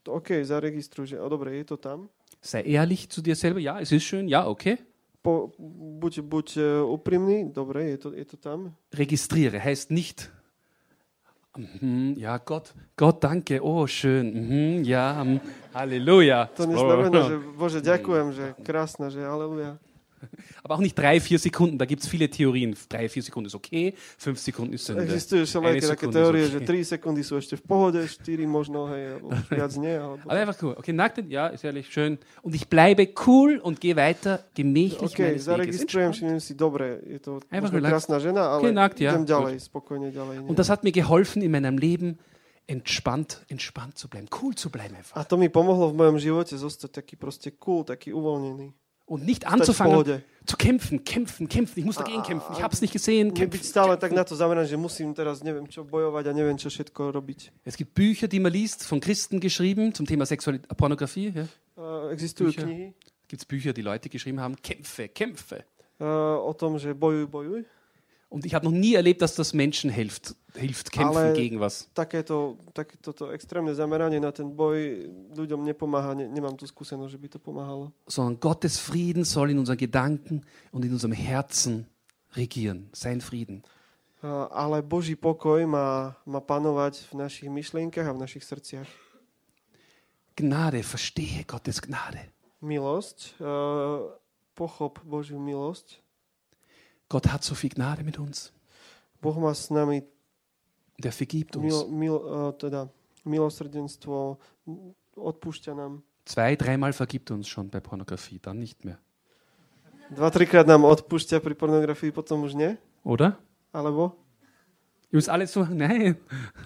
S2: To OK, zaregistruj, že o, dobre, je to tam.
S1: Sei ehrlich zu dir selber. Ja, es ist schön. Ja, okay.
S2: Po, buď buď uh, úprimný, dobre, je to, je to tam.
S1: Registriere heißt nicht, mhm, ja, Gott, Gott, danke, oh, schön, mhm, ja, mm, Halleluja.
S2: To neznamená, že Bože, ďakujem, že krásne, že halleluja.
S1: Aber auch nicht drei, vier Sekunden, da gibt es viele Theorien. Drei, vier Sekunden ist okay, fünf Sekunden ist Sünde.
S2: Existujú všelijaké také teórie, že tri sekundy sú ešte v pohode, štyri možno, hej, alebo viac nie. Alebo...
S1: Aber einfach cool. Okay, nackt, ja, ist ehrlich, schön. Und ich bleibe cool und gehe weiter gemächlich
S2: okay,
S1: meines Weges.
S2: zaregistrujem, všimnem si, dobre, je to
S1: einfach
S2: možno krásna žena, ale
S1: okay, nackt, ja.
S2: idem ďalej, spokojne ďalej. Nie.
S1: Und das hat mir geholfen in meinem Leben, entspannt, entspannt zu bleiben, cool zu bleiben einfach.
S2: A to mi pomohlo v mojom živote zostať taký proste cool, taký uvoľnený.
S1: Und nicht anzufangen zu kämpfen, kämpfen, kämpfen. Ich muss dagegen kämpfen. Ich habe es nicht gesehen.
S2: Kämpfen, byť stále tak na to zameraný, že musím teraz neviem čo bojovať a neviem čo všetko robiť.
S1: Es gibt Bücher, die man liest, von Christen geschrieben zum Thema Sexualität, Pornografie. Ja?
S2: Uh, existujú
S1: Bücher.
S2: knihy.
S1: Gibt es Bücher, die Leute geschrieben haben, Kämpfe, Kämpfe.
S2: Uh, o tom, že bojuj, bojuj.
S1: Und ich habe noch nie erlebt, dass das Menschen hilft, hilft kämpfen
S2: Ale
S1: gegen was.
S2: Takéto, takéto to extrémne zameranie na ten boj ľuďom nepomáha, ne, nemám tu skúsenosť, že by to pomáhalo.
S1: Sondern Gottes Frieden soll in unseren Gedanken und in unserem Herzen regieren. Sein Frieden.
S2: Uh, ale Boží pokoj má, má panovať v našich myšlienkach a v našich srdciach.
S1: Gnade, verstehe Gottes Gnade.
S2: Milosť, uh, pochop Božiu milosť.
S1: Gott hat so viel Gnade mit uns.
S2: Boh má s nami
S1: Der vergibt
S2: mil,
S1: uns.
S2: mil, uh, teda milosrdenstvo, odpúšťa nám.
S1: Zwei, dreimal vergibt uns schon bei Pornografie, dann nicht mehr.
S2: Dva, trikrát nám odpúšťa pri pornografii, potom už nie?
S1: Oder?
S2: Alebo?
S1: Ihr müsst alles so, nein.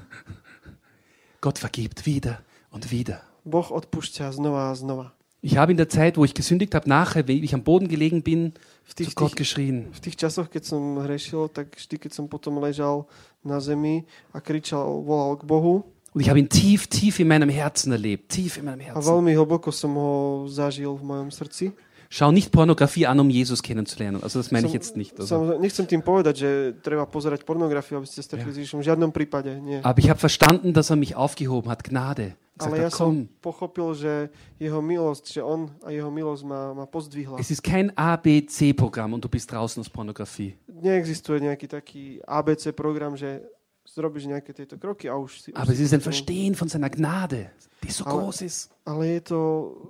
S1: Gott vergibt wieder und wieder.
S2: Boh odpúšťa znova a znova.
S1: Ich habe in der Zeit, wo ich gesündigt habe, nachher, wie ich am Boden gelegen bin,
S2: V tých,
S1: zu Gott
S2: tých,
S1: geschrien.
S2: v tých časoch, keď som hrešil, tak vždy, keď som potom ležal na zemi a kričal, volal k Bohu.
S1: Und ich habe ihn tief, tief in meinem Herzen erlebt. Tief in meinem
S2: A
S1: Herzen.
S2: veľmi hlboko som ho zažil v mojom srdci.
S1: Schau nicht Pornografie an, um Jesus kennenzulernen. Also das meine ich jetzt nicht. Also.
S2: Som, nechcem tým povedať, že treba pozerať pornografiu, aby ste stretli s Ježišom. V žiadnom prípade, nie.
S1: Aber ich habe verstanden, dass er mich aufgehoben hat. Gnade.
S2: Ale ja som pochopil, že jeho milosť, že on a jeho milosť ma, ma pozdvihla.
S1: Es ist kein A B C-Programm und du bist draußen aus Pornografie.
S2: Neexistuje nejaký taký á bé cé program, že zrobíš nejaké tieto kroky a už si...
S1: Aber es ist ein Verstehen von seiner Gnade, die so
S2: Ale-
S1: groß ist.
S2: Ale je to...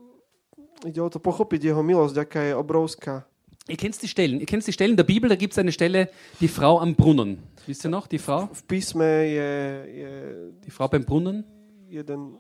S2: Ide o to pochopiť jeho milosť, aká je obrovská.
S1: Ihr kennt die Stellen. Ihr kennt die Stellen der Bibel, da gibt es eine Stelle, die Frau am Brunnen. Wisst ihr noch, die Frau?
S2: V písme je, je
S1: Die Frau beim Brunnen.
S2: jeden...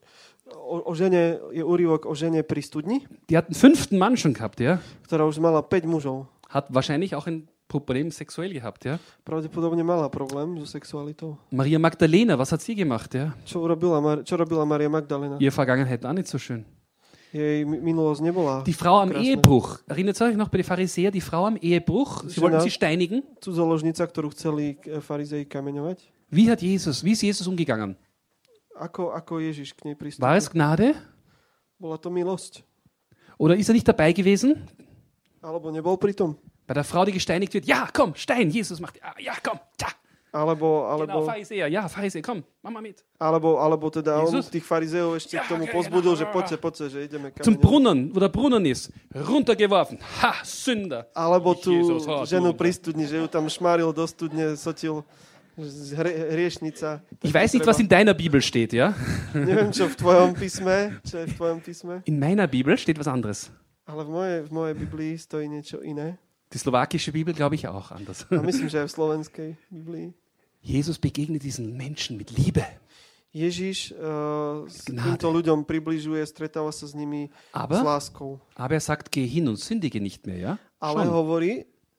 S2: O, o žene, je úryvok o žene pri studni,
S1: Die hat einen fünften Mann schon gehabt, ja?
S2: ktorá už mala päť mužov.
S1: Hat wahrscheinlich auch ein Problem sexuell gehabt, ja?
S2: Pravdepodobne mala problém so sexualitou.
S1: Maria Magdalena, was hat sie gemacht, ja?
S2: Čo urobila, Mar- čo robila Maria Magdalena?
S1: Ihre Vergangenheit auch nicht so schön.
S2: Jej mi- minulosť nebola
S1: Die Frau am
S2: krásna.
S1: Ehebruch. Erinnert ihr euch noch bei den Pharisäern? Die Frau am Ehebruch. Sie wollten sie steinigen.
S2: Cudzoložnica, ktorú chceli eh, farizei kameňovať.
S1: Wie hat Jesus, wie ist Jesus umgegangen?
S2: Ako, ako Ježiš k nej pristúpil?
S1: War es Gnade?
S2: Bola to milosť?
S1: Oder ist er nicht dabei gewesen?
S2: Alebo nebol pri tom?
S1: Bei der Frau, die gesteinigt wird. Ja, komm, Stein. Jesus macht. Ja, ja komm. Tja.
S2: Alebo,
S1: Genau,
S2: alebo,
S1: Pharisäer. Ja, Pharisäer, komm, mach mal mit.
S2: alebo, alebo teda on
S1: Jesus?
S2: tých farizeov ešte
S1: Ja,
S2: k tomu
S1: okay,
S2: pozbudil,
S1: genau.
S2: že poďte, poďte, že ideme
S1: Zum
S2: kameňovať.
S1: Brunnen, wo der Brunnen ist. Runtergeworfen. Ha, Sünder.
S2: Alebo tú
S1: Jesus, ha,
S2: ženu
S1: Sünder.
S2: pri studni, že ju tam šmáril do studne, sotil hre, hriešnica.
S1: Ich weiß nicht, was in deiner Bibel steht, ja?
S2: Neviem, čo v tvojom písme, čo je v tvojom písme,
S1: In meiner Bibel steht was anderes.
S2: ale v mojej, v mojej Biblii stojí niečo iné.
S1: Die slowakische Bibel glaube ich auch anders.
S2: A myslím, že aj v slovenskej Biblii.
S1: Jesus begegnet diesen Menschen mit Liebe.
S2: Ježiš uh, s
S1: Gnade.
S2: týmto ľuďom približuje, stretáva sa s nimi s
S1: Aber,
S2: láskou.
S1: aber er sagt, geh hin und sündige nicht mehr, ja?
S2: Ale
S1: Schon.
S2: hovorí,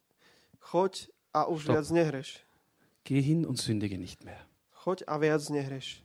S2: choď a už
S1: Stop.
S2: viac nehreš.
S1: Geh hin und sündige nicht mehr.
S2: Choď a viac nehreš.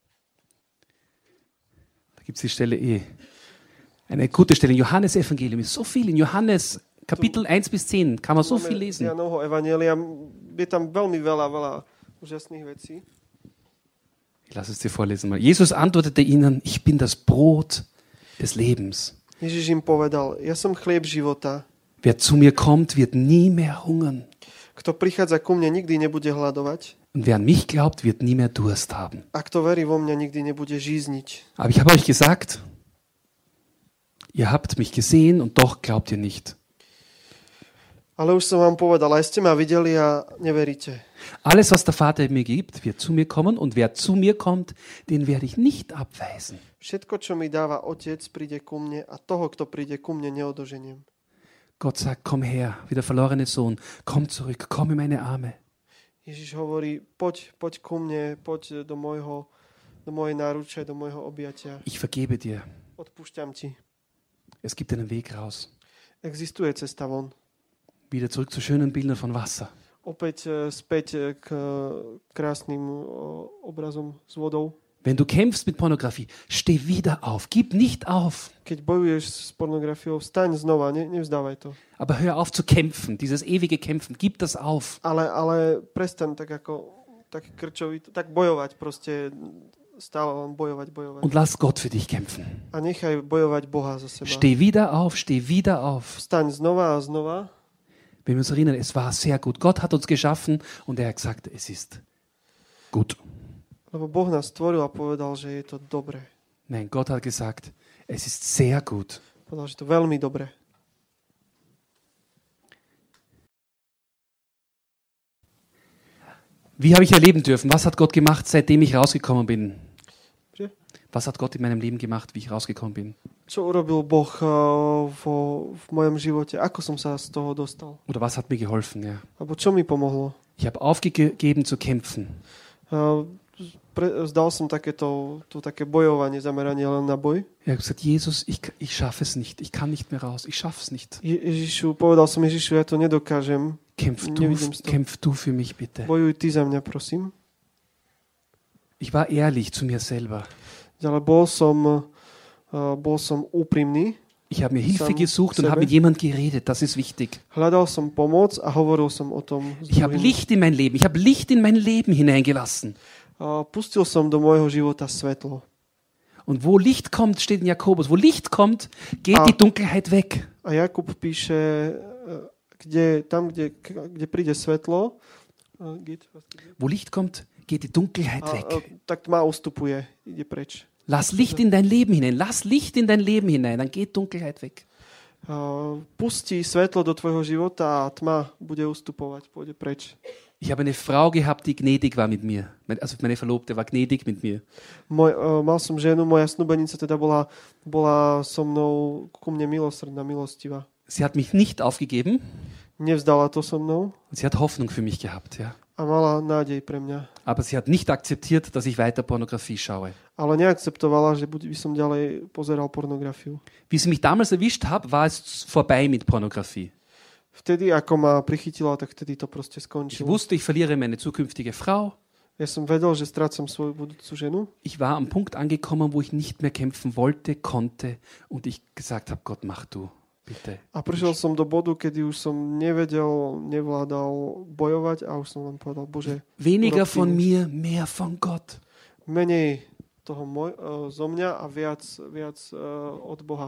S1: Da gibt es die Stelle eh. Eine gute Stelle. Im Johannesevangelium ist so viel. In Johannes Kapitel eins bis zehn kann man so viel lesen.
S2: Jánovho evanjelia, je tam veľmi veľa, veľa úžasných vecí.
S1: Ich lasse es dir vorlesen mal. Jesus antwortete ihnen, ich bin das Brot des Lebens.
S2: Ježiš im povedal, ja som chlieb života.
S1: Wer zu mir kommt, wird nie mehr hungern.
S2: Kto prichádza ku mne, nikdy nebude hľadovať.
S1: Und wer an mich glaubt, wird nie mehr Durst haben.
S2: A kto verí vo mňa, nikdy nebude žízniť.
S1: Aber ich habe euch gesagt, ihr habt mich gesehen und doch glaubt ihr nicht.
S2: Ale už som vám povedal, aj ste ma videli a neveríte.
S1: Alles, was der Vater mir gibt, wird zu mir kommen und wer zu mir kommt, den werde ich nicht abweisen.
S2: Všetko, čo mi dáva Otec, príde ku mne a toho, kto príde ku mne, neodoženiem.
S1: Gott sagt, komm her, wie der verlorene Sohn, komm zurück, komm in meine Arme.
S2: Ježiš hovorí, poď, poď ku mne, poď do môjho, do mojej náruče, do môjho objatia.
S1: Ich vergebe dir.
S2: Odpúšťam ti.
S1: Es gibt einen Weg raus.
S2: Existuje cesta von.
S1: Wieder zurück zu schönen Bildern von Wasser.
S2: Opäť e, späť e, k e, krásnym o, obrazom s vodou.
S1: Wenn du kämpfst mit Pornografie, steh wieder auf, gib nicht auf.
S2: Keď bojuješ s pornografiou, vstaň znova, ne, nevzdávaj to.
S1: Aber hör auf zu kämpfen, dieses ewige Kämpfen, gib das auf.
S2: Ale, ale prestaň tak ako tak krčovito, tak bojovať proste, stále len bojovať, bojovať.
S1: Und lass Gott für dich kämpfen.
S2: A nechaj bojovať Boha za seba.
S1: Steh wieder auf, steh wieder auf.
S2: Vstaň znova a znova.
S1: Wenn wir uns erinnern, es war sehr gut. Gott hat uns geschaffen und er hat gesagt, es ist gut.
S2: Lebo Boh nás stvoril a povedal, že je to dobré.
S1: Nein, Gott hat gesagt, es ist sehr gut.
S2: Povedal, že to veľmi dobré.
S1: Wie habe ich erleben dürfen? Was hat Gott gemacht, seitdem ich rausgekommen bin?
S2: Že?
S1: Was hat Gott in meinem Leben gemacht, wie ich rausgekommen bin?
S2: Čo urobil Boh uh, vo, v mojom živote? Ako som sa z toho dostal?
S1: Oder was hat mir geholfen? Ja.
S2: Alebo čo mi pomohlo?
S1: Ich habe aufgegeben zu kämpfen.
S2: Uh, pre, zdal som takéto, to také bojovanie, zameranie len na boj.
S1: Er hat gesagt, Jesus, ich, ich schaffe es nicht. Ich kann nicht mehr raus. Ich schaffe es nicht.
S2: Je, Ježišu, povedal som Ježišu, ja to nedokážem.
S1: Kämpf du,
S2: Nevidím to.
S1: kämpf du für mich bitte.
S2: Bojuj ty za mňa, prosím.
S1: Ich war ehrlich zu mir selber.
S2: Ale bol som, uh, bol som úprimný.
S1: Ich habe mir Hilfe
S2: Sam
S1: gesucht und
S2: sebe.
S1: habe mit jemand geredet. Das ist wichtig.
S2: Hľadal som pomoc a hovoril som o tom. s
S1: Ich habe
S2: druhými.
S1: Licht in mein Leben. Ich habe Licht in mein Leben hineingelassen.
S2: Uh, pustil som do môjho života svetlo.
S1: Und wo Licht kommt, steht in Jakobus, wo Licht kommt, geht
S2: Ah.
S1: die Dunkelheit weg.
S2: A Jakub píše, uh, kde, tam, kde, kde príde svetlo, uh, geht,
S1: Wo Licht kommt, geht die Dunkelheit
S2: a,
S1: weg.
S2: uh, tak tma ustupuje, ide preč.
S1: Lass Licht in dein Leben hinein. Lass Licht in dein Leben hinein. Dann geht Dunkelheit weg.
S2: Uh, pustí svetlo do tvojho života a tma bude ustupovať, pôjde preč.
S1: Ich habe eine Frau gehabt, die gnädig war mit mir. Also meine Verlobte war gnädig mit mir.
S2: Moj, uh, mal som ženu, moja snúbenica teda bola, bola so mnou ku mne milosrdná, milostivá.
S1: Sie hat mich nicht aufgegeben
S2: Nevzdala to so mnou
S1: und sie hat Hoffnung für mich gehabt. Ja.
S2: a mala nádej pre mňa.
S1: Aber sie hat nicht akzeptiert, dass ich weiter Pornografie schaue.
S2: Ale neakceptovala, že by som ďalej pozeral pornografiu.
S1: Wie sie mich damals erwischt hat, war es vorbei mit Pornografie.
S2: Vtedy, ako ma prichytila, tak vtedy to proste
S1: Ich
S2: skončilo.
S1: wusste, ich verliere meine zukünftige Frau.
S2: Ja som vedel, že strácam svoju budúcu ženu.
S1: Ich war am Punkt angekommen, wo ich nicht mehr kämpfen wollte, konnte und ich gesagt habe, Gott, mach du, bitte.
S2: A prišiel som do bodu, kedy už som nevedel, nevládal bojovať a už som len povedal, Bože,
S1: Weniger
S2: urob ty
S1: von
S2: nič.
S1: mir, mehr von Gott.
S2: Menej toho moj, uh, zo mňa a viac, viac uh, od Boha.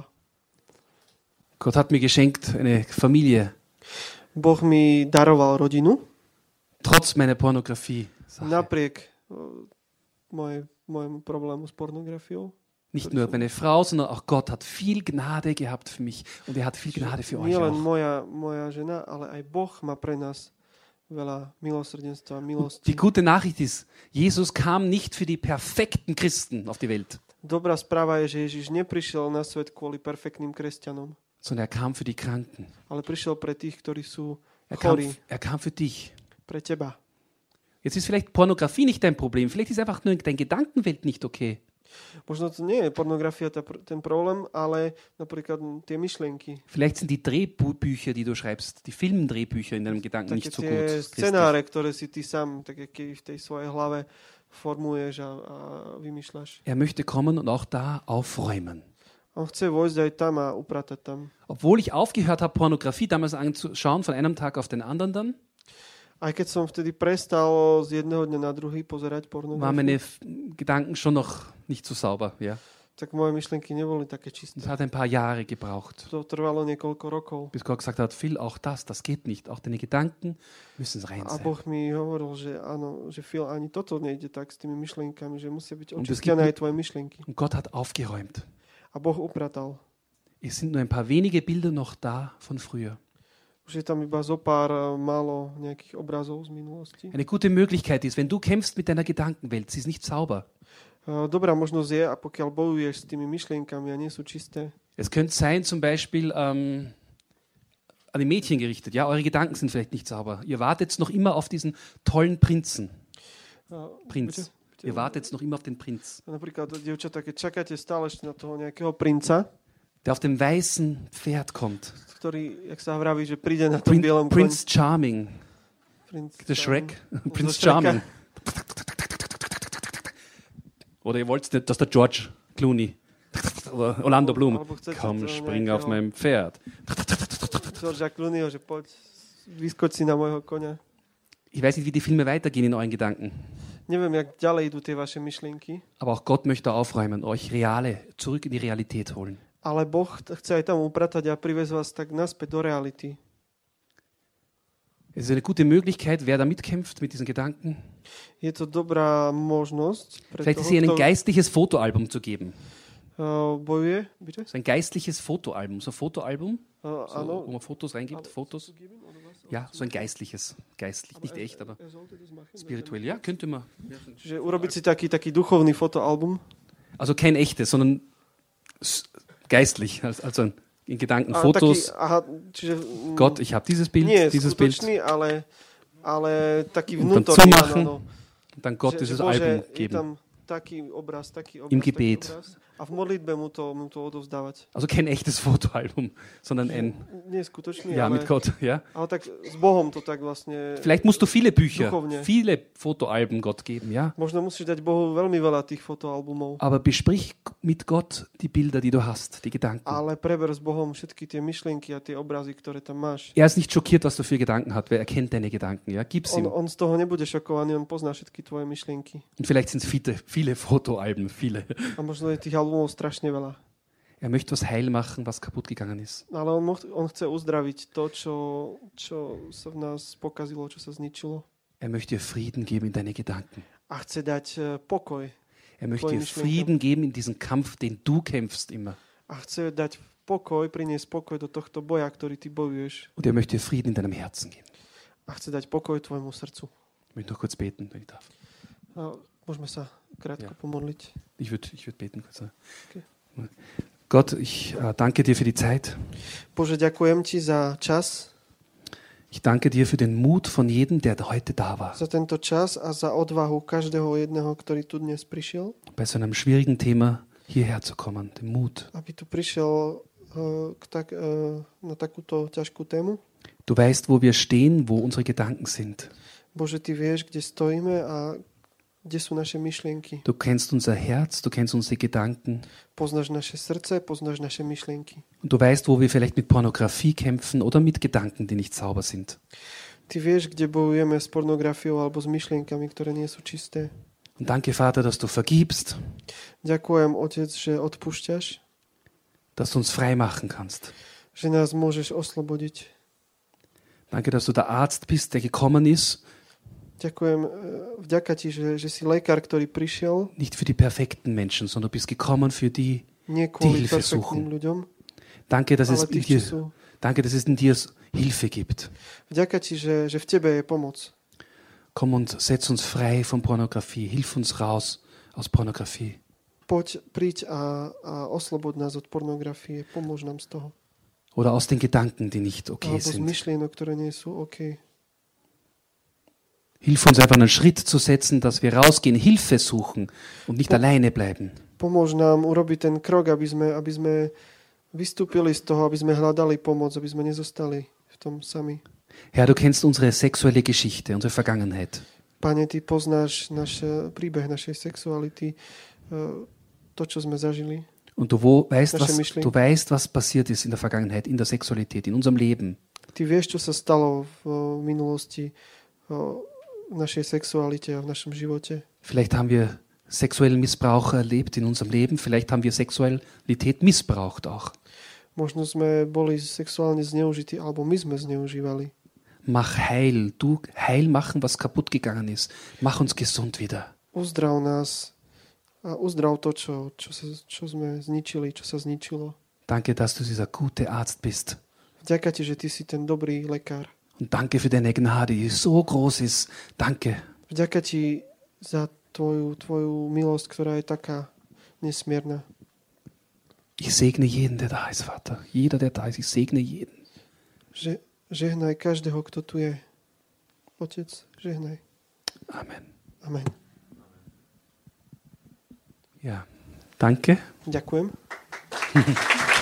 S1: Gott hat mir geschenkt eine Familie,
S2: Boh mi daroval rodinu,
S1: trotz meiner Pornografie.
S2: napriek uh, mojej, môjmu problému s pornografiou.
S1: Nicht nur meine Frau, sondern auch Gott hat viel Gnade gehabt für mich und er hat viel Gnade für euch
S2: Nie len
S1: auch.
S2: moja, moja žena, ale aj Boh má pre nás veľa milosrdenstva, milosti.
S1: Die gute Nachricht ist, Jesus kam nicht für die perfekten Christen auf die Welt,
S2: Dobrá správa je, že Ježiš neprišiel na svet kvôli perfektným kresťanom,
S1: sondern er kam für die Kranken.
S2: ale prišiel pre tých, ktorí sú
S1: Er kam,
S2: chorí,
S1: er kam für dich.
S2: pre teba.
S1: Jetzt ist vielleicht Pornografie nicht dein Problem, vielleicht ist einfach nur deine Gedankenwelt nicht okay.
S2: Možno to nie je pornografia tá, ten problém, ale napríklad tie myšlienky.
S1: Vielleicht sind die Drehbücher, die du schreibst, die Filmdrehbücher in deinem Gedanken
S2: Také
S1: nicht so
S2: tie
S1: gut. christlich.
S2: scenáre, ktoré si ty sám tak aký v tej svojej hlave formuješ a, a vymýšľaš.
S1: Er möchte kommen und auch da aufräumen.
S2: On chce vojsť aj tam a upratať tam.
S1: Obwohl ich aufgehört habe, Pornografie damals anzuschauen, von einem Tag auf den anderen dann,
S2: Aj keď som vtedy prestal z jedného dňa na druhý pozerať
S1: waren
S2: pornografiu,
S1: meine F- Gedanken schon noch nicht so sauber. Ja.
S2: tak moje myšlienky neboli také čisté.
S1: Es hat ein paar Jahre gebraucht,
S2: To trvalo niekoľko rokov.
S1: bis Gott gesagt hat, Phil, auch das, das geht nicht. Auch deine Gedanken müssen rein
S2: A
S1: sein.
S2: Boh mi hovoril, že áno, že Phil, ani toto nejde tak s tými myšlienkami, že musia byť
S1: Und es
S2: očistené
S1: gibt-
S2: aj tvoje myšlienky.
S1: Und Gott hat aufgeräumt.
S2: A Boh upratal.
S1: Es sind nur ein paar wenige Bilder noch da von früher.
S2: Už je tam iba zo pár eh, málo nejakých obrazov z minulosti.
S1: Eine gute Möglichkeit ist, wenn du kämpfst mit deiner Gedankenwelt, sie ist nicht sauber.
S2: Eh, Dobrá možnosť je, a pokiaľ bojuješ s tými myšlienkami a nie sú čisté,
S1: Es könnte sein, zum Beispiel ähm, an die Mädchen gerichtet. Ja, eure Gedanken sind vielleicht nicht sauber. Ihr wartet noch immer auf diesen tollen Prinzen.
S2: eh,
S1: Prinz. Ihr wartet noch immer auf den Prinz,
S2: napríklad dievčatá, keď čakáte stále ešte na toho nejakého princa,
S1: der auf dem weißen Pferd kommt.
S2: ktorý, jak sa vraví, že príde na tom
S1: Prin
S2: bielom
S1: Prince Charming.
S2: Prince
S1: The Shrek.
S2: Zo
S1: Prince
S2: Shreka.
S1: Charming. Oder ihr wollt nicht, dass der George Clooney oder Orlando Bloom.
S2: Alebo chcete
S1: Komm,
S2: to
S1: spring auf
S2: nejakého
S1: meinem Pferd.
S2: Georgea Clooneyho, že poď, vyskoč si na môjho koňa.
S1: Ich weiß nicht, wie die Filme weitergehen in euren Gedanken.
S2: Neviem, jak ďalej idú tie vaše myšlienky,
S1: Aber auch Gott möchte aufräumen, euch reale, zurück in die Realität holen.
S2: ale Boh chce aj tam upratať a priviesť vás tak naspäť do reality.
S1: Es ist eine gute Möglichkeit, wer da mitkämpft mit diesen Gedanken.
S2: Je to dobrá možnosť pre
S1: Vielleicht ist
S2: toho,
S1: hier ein
S2: kto
S1: geistliches Fotoalbum zu geben.
S2: uh, bojuje. Bitte?
S1: So ein geistliches Fotoalbum. So ein Fotoalbum,
S2: Uh,
S1: so,
S2: áno.
S1: wo man Fotos reingibt. Fotos. Ja, so ein geistliches. Geistlich, nicht echt, aber spirituell. Ja, könnte man.
S2: Čiže urobiť si taký, taký duchovný fotoalbum.
S1: Also kein echtes, sondern s- geistlich. Also in Gedanken.
S2: A
S1: Fotos.
S2: Taký, aha, čiže, mm,
S1: Gott, ich habe dieses Bild,
S2: nie
S1: dieses Bild.
S2: skutočný, ale, ale taký
S1: Und dann
S2: vnútorný.
S1: zumachen.
S2: áno,
S1: Und dann Gott
S2: že,
S1: dieses
S2: že Bože,
S1: Album
S2: je
S1: geben.
S2: tam taký obraz, taký obraz,
S1: Im
S2: taký
S1: Gebet.
S2: obraz. A v modlitbe mu to, mu to odovzdávať.
S1: Also kein echtes Fotoalbum, sondern ein.
S2: Nie skutočný,
S1: Ja,
S2: ale,
S1: mit Gott, ja.
S2: ale tak s Bohom to tak vlastne...
S1: Vielleicht musst du viele Bücher,
S2: Duchovne.
S1: viele Fotoalben Gott geben, ja.
S2: Možno musíš dať Bohu veľmi veľa tých fotoalbumov.
S1: Aber besprich mit Gott die Bilder, die du hast, die Gedanken.
S2: Ale preber s Bohom všetky tie myšlienky a tie obrazy, ktoré tam máš.
S1: Er ist nicht schockiert, was du für Gedanken hast, weil er kennt deine Gedanken, ja. Gib's
S2: On,
S1: ihm.
S2: on z toho nebude šokovaný, on pozná všetky tvoje myšlienky.
S1: Und vielleicht sind es viele, viele Fotoalben, viele.
S2: A možno je tých albumov strašne veľa.
S1: Er möchte was heil machen, was kaputt gegangen ist.
S2: Ale on, moh- on chce uzdraviť to, čo, čo sa v nás pokazilo, čo sa zničilo.
S1: Er möchte dir Frieden geben in deine Gedanken.
S2: A chce dať eh, pokoj.
S1: Er möchte dir
S2: Voll nicht
S1: Frieden geben in diesen Kampf, den du kämpfst immer.
S2: A chce dať pokoj, priniesť pokoj do tohto boja, ktorý ty bojuješ.
S1: Und er möchte dir Frieden in deinem Herzen geben.
S2: A chce dať pokoj tvojmu srdcu.
S1: Ich möchte noch kurz beten, wenn ich darf.
S2: A môžeme sa krátko
S1: Ja.
S2: pomodliť.
S1: Ich würde ich würd beten kurz. ja.
S2: Okay.
S1: Gott, ich äh, danke dir für die Zeit.
S2: Bože, ďakujem ti za čas,
S1: Ich danke dir für den Mut von jedem, der heute da war.
S2: za tento čas a za odvahu každého jedného, ktorý tu dnes prišiel,
S1: Bei so einem schwierigen Thema hierher zu kommen. Den Mut.
S2: aby tu prišiel uh, k tak, uh, na takúto ťažkú tému.
S1: Du weißt, wo wir stehen, wo unsere Gedanken sind.
S2: Bože, ty vieš, kde stojíme a kde sú naše myšlienky.
S1: Du kennst unser Herz, du kennst unsere Gedanken.
S2: Poznáš naše srdce, poznáš naše myšlienky.
S1: Und du weißt, wo wir vielleicht mit Pornografie kämpfen oder mit Gedanken, die nicht sauber sind.
S2: Ty vieš, kde bojujeme s pornografiou alebo s myšlienkami, ktoré nie sú čisté.
S1: Und danke, Vater, dass du vergibst,
S2: Ďakujem, Otec, že odpúšťaš,
S1: dass du uns frei machen kannst.
S2: že nás môžeš oslobodiť.
S1: Danke, dass du der Arzt bist, der gekommen ist,
S2: Ďakujem, e, vďaka ti, že, že si lekár, ktorý prišiel
S1: nicht für die perfekten Menschen, sondern du bist gekommen für die.
S2: nie kvôli
S1: Hilfe
S2: perfektným
S1: suchen.
S2: ľuďom,
S1: Danke, dass es
S2: ale
S1: in
S2: tých, čo
S1: dir,
S2: sú.
S1: danke, dass es in dir Hilfe gibt.
S2: Vďaka ti, že, že v tebe je pomoc.
S1: Komm und setz uns frei von Pornografie. Hilf uns raus aus Pornografie.
S2: Poď, príď a, a oslobod nás od pornografie. Pomôž nám z toho.
S1: Oder aus den Gedanken, die nicht okay
S2: Alebo z
S1: sind.
S2: myšlienok, ktoré nie sú OK.
S1: Hilf uns einfach einen Schritt zu setzen, dass wir rausgehen, Hilfe suchen und nicht alleine bleiben.
S2: Pomôž nám urobiť ten krok, aby sme, aby sme vystúpili z toho, aby sme hľadali pomoc, aby sme nezostali v tom sami.
S1: Herr, du kennst unsere sexuelle Geschichte, unsere Vergangenheit.
S2: Pane, ty poznáš náš príbeh našej sexuality, eh, to, čo sme zažili.
S1: Und du wo, weißt,
S2: Naše
S1: was,
S2: myšlienky.
S1: du weißt, was passiert ist in der Vergangenheit, in der Sexualität, in unserem Leben.
S2: Ty vieš, čo sa stalo v eh, minulosti, eh, v našej sexualite a v našom živote.
S1: Vielleicht haben wir sexuellen Missbrauch erlebt in unserem Leben. Vielleicht haben wir Sexualität missbraucht auch.
S2: Možno sme boli sexuálne zneužití, alebo my sme zneužívali.
S1: Mach heil. Du heil machen, was kaputt gegangen ist. Mach uns gesund wieder.
S2: Uzdrav nás a uzdrav to, čo, čo, sa, čo sme zničili, čo sa zničilo.
S1: Danke, dass du dieser gute Arzt bist.
S2: Vďaka ti, že ty si ten dobrý lekár.
S1: Und danke für deine Gnade, die so groß ist. Danke.
S2: Vďaka ti za tvoju, tvoju milosť, ktorá je taká nesmierna.
S1: Ich segne jeden, der da ist, Vater. Jeder, der da ist, ich segne jeden.
S2: Že, žehnaj každého, kto tu je. Otec, žehnaj.
S1: Amen.
S2: Amen.
S1: Ja, danke.
S2: Ďakujem.